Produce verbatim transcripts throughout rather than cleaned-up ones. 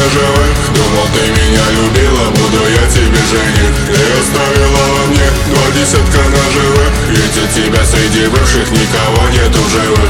ножевых. Думал, ты меня любила, буду я тебе жених. Ты оставила во мне два десятка ножевых, ведь от тебя среди бывших никого нет в живых.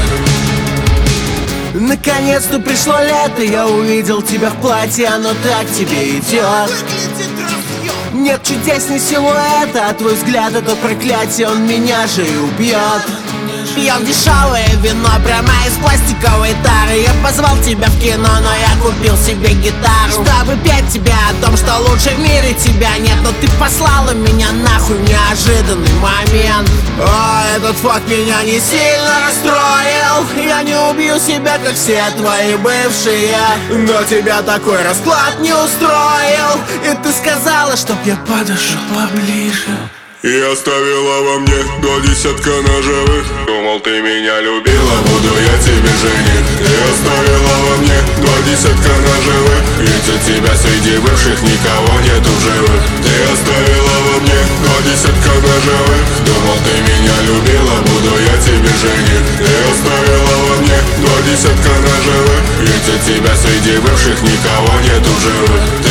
Наконец-то пришло лето, я увидел тебя в платье, оно так тебе идет. Нет чудесней силуэта, а твой взгляд — это проклятие, он меня же и убьет. Пьем дешевое вино прямо из пластиковой тары. Я позвал тебя в кино, но я купил себе гитару, чтобы петь тебе о том, что лучше в мире тебя нет. Но ты послала меня нахуй в неожиданный момент. О, этот факт меня не сильно расстроил. Я не убью себя, как все твои бывшие, но тебя такой расклад не устроил. И ты сказала, чтоб я подошел поближе. И оставила во мне два десятка ножевых. Думал, ты меня любила, буду я тебе жених. Ты оставила во мне два десятка ножевых, ведь от тебя среди бывших никого нет в живых. Ты оставила во мне два десятка ножевых. Думал, ты меня любила, буду я тебе жених. Ты оставила во мне два десятка ножевых, ведь от тебя среди бывших никого нет в живых.